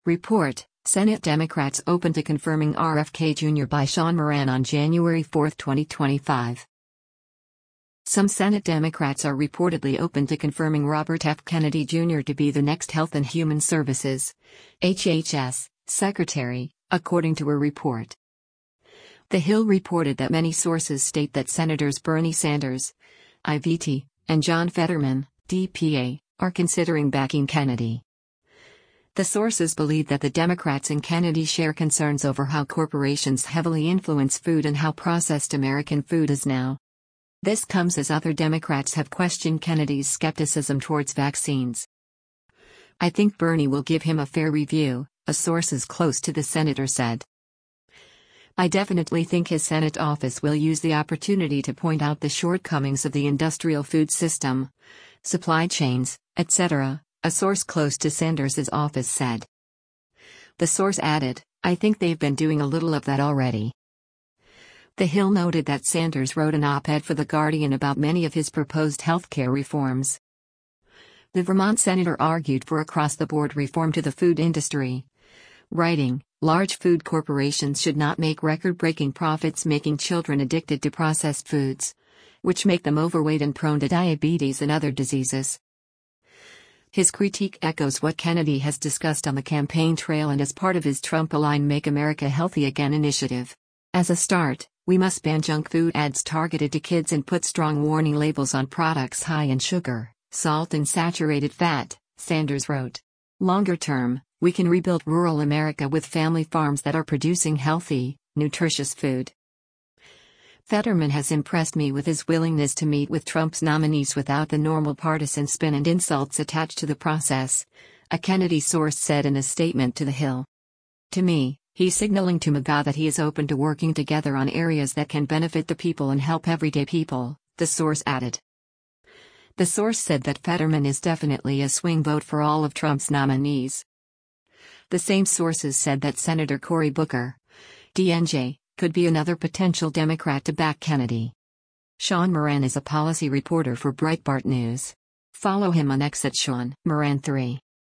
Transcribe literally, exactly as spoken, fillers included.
Report: Senate Democrats open to confirming R F K Junior by Sean Moran on January fourth, twenty twenty-five. Some Senate Democrats are reportedly open to confirming Robert F. Kennedy Junior to be the next Health and Human Services (H H S) Secretary, according to a report. The Hill reported that many sources state that Senators Bernie Sanders, I V T, and John Fetterman, D P A, are considering backing Kennedy. The sources believe that the Democrats and Kennedy share concerns over how corporations heavily influence food and how processed American food is now. This comes as other Democrats have questioned Kennedy's skepticism towards vaccines. "I think Bernie will give him a fair review," a sources close to the senator said. "I definitely think his Senate office will use the opportunity to point out the shortcomings of the industrial food system, supply chains, et cetera, a source close to Sanders' office said. The source added, "I think they've been doing a little of that already." The Hill noted that Sanders wrote an op-ed for The Guardian about many of his proposed healthcare reforms. The Vermont senator argued for across-the-board reform to the food industry, writing, "Large food corporations should not make record-breaking profits making children addicted to processed foods, which make them overweight and prone to diabetes and other diseases." His critique echoes what Kennedy has discussed on the campaign trail and as part of his Trump-aligned Make America Healthy Again initiative. "As a start, we must ban junk food ads targeted to kids and put strong warning labels on products high in sugar, salt and saturated fat," Sanders wrote. "Longer term, we can rebuild rural America with family farms that are producing healthy, nutritious food." Fetterman has impressed me with his willingness to meet with Trump's nominees without the normal partisan spin and insults attached to the process, a Kennedy source said in a statement to The Hill. "To me, he's signaling to MAGA that he is open to working together on areas that can benefit the people and help everyday people," the source added. The source said that Fetterman is definitely a swing vote for all of Trump's nominees. The same sources said that Senator Cory Booker, D N J, could be another potential Democrat to back Kennedy. Sean Moran is a policy reporter for Breitbart News. Follow him on X at Sean Moran three.